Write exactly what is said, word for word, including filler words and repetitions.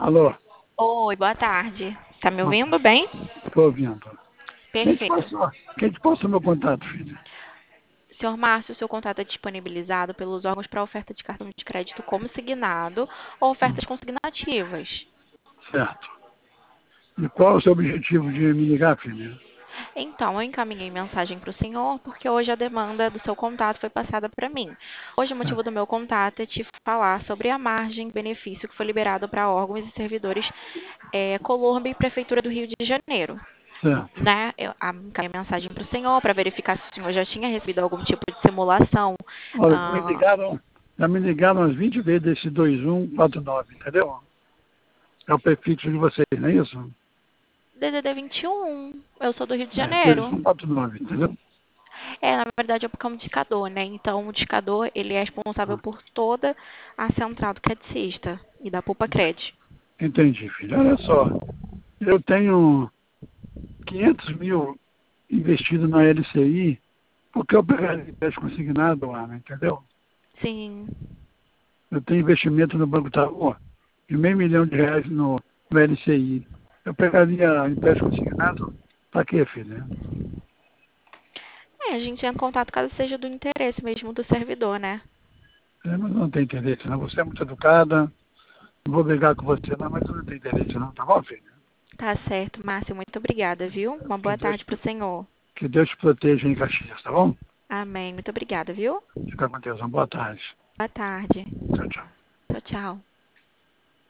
Alô, Oi, boa tarde. Tá me boa ouvindo tarde. bem? Estou ouvindo. Quem te Perfeito. passou? Quem te passou meu contato, filho? Senhor Márcio, seu contrato é disponibilizado pelos órgãos para oferta de cartão de crédito consignado ou Hum, ofertas consignativas. certo. E qual é o seu objetivo de me ligar, filho? Então, eu encaminhei mensagem para o senhor porque hoje a demanda do seu contato foi passada para mim. Hoje o motivo Certo. do meu contato é te falar sobre a margem de benefício que foi liberado para órgãos e servidores é, Colombo e Prefeitura do Rio de Janeiro. Certo. Né, eu a- encaminhei mensagem para o senhor para verificar se o senhor já tinha recebido algum tipo de simulação. Olha, me ah, ligaram, já me ligaram umas vinte vezes desse dois um quatro nove, entendeu? É o prefixo de vocês, não é isso? D D D vinte e um, eu sou do Rio de É, Janeiro. dois um quatro nove, entendeu? É, na verdade, é porque é um discador, né? Então, o discador, ele é responsável Ah, por toda a central do credicista e da Pulpacred. entendi, filho. Olha só, eu tenho quinhentos mil investido na L C I, porque eu peguei empréstimo consignado, Ana, entendeu? Sim. Eu tenho investimento no Banco Itaú de meio milhão de reais no, no L C I. Eu pegaria empréstimo consignado para quê, filha? É, a gente entra em contato caso seja do interesse mesmo do servidor, né? É, mas não tem interesse, não. Você é muito educada, não vou brigar com você, não, mas não tem interesse, não, tá bom, filha? Tá certo, Márcio. Muito obrigada, viu? Uma Que boa Deus, tarde pro senhor. que Deus te proteja em Caxias, tá bom? Amém. Muito obrigada, viu? Fica com Deus, uma boa tarde. Boa tarde. Tchau, tchau. Tchau, tchau.